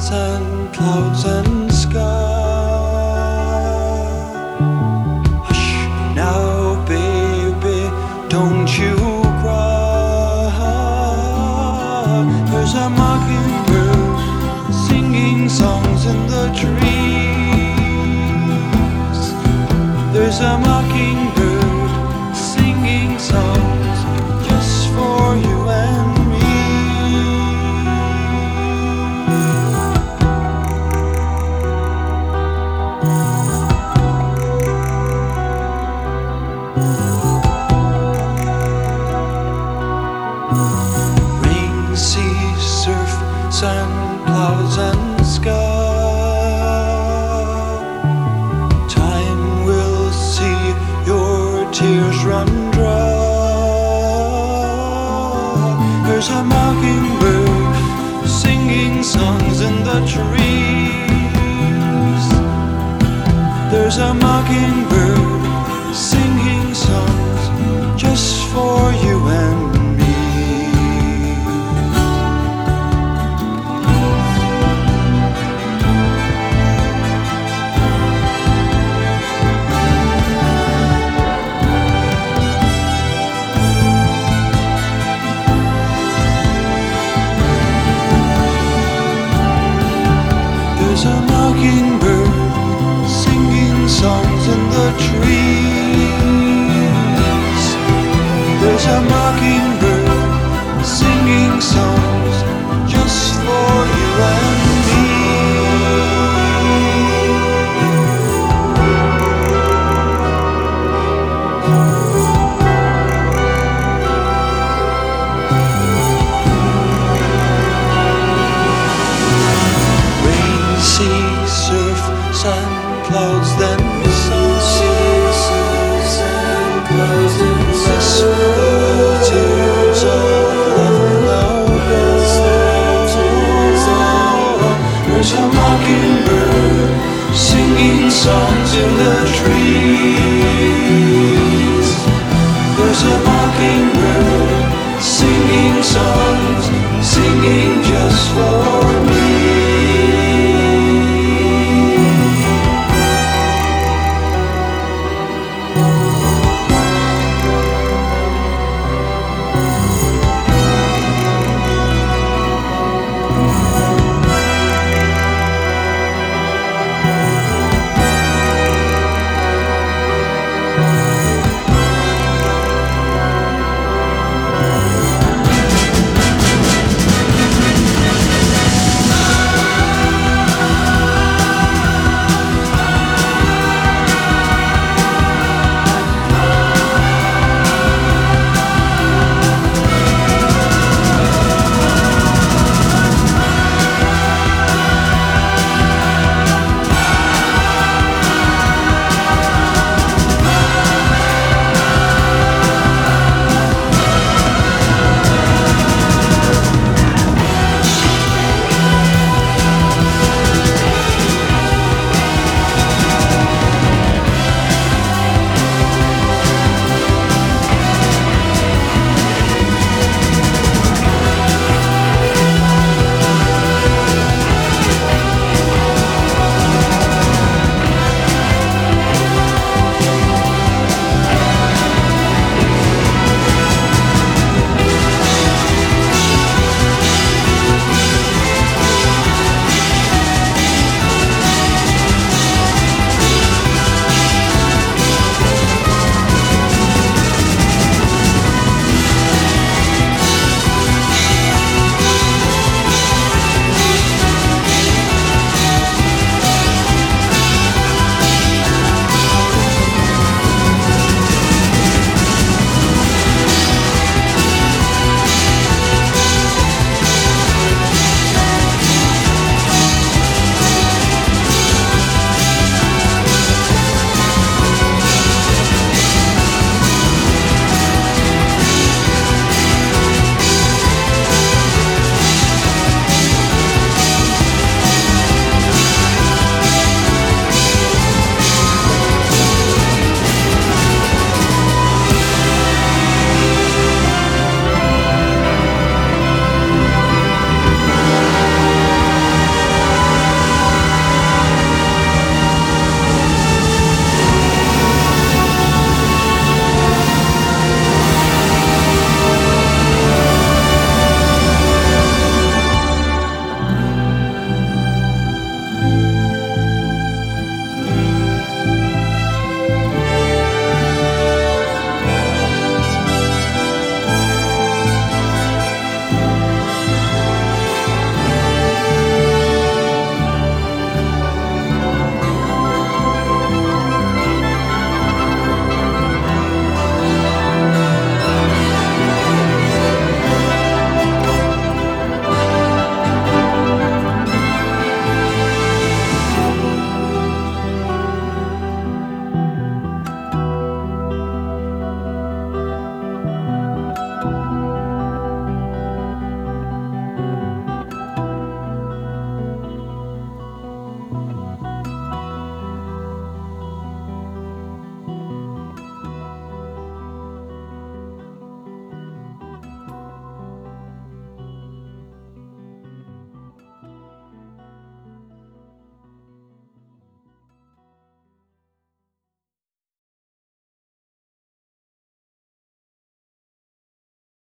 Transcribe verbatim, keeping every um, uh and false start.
Sun, clouds and sky. Hush now, baby, don't you cry. There's a mockingbird singing songs in the trees. There's a mockingbird singing songs just for you and me. Rain, sea, surf, sun, clouds and sky. Time will see your tears run dry. There's a mockingbird singing songs in the trees. There's a mockingbird singing songs just for you and me. There's a mockingbird singing songs in the trees. There's a mockingbird singing songs just for you and me. Rain, sea, surf, sun, clouds, then sun. Yes, the tears of love now go. There's a mockingbird singing songs in the trees. There's a mockingbird singing songs, singing just for me.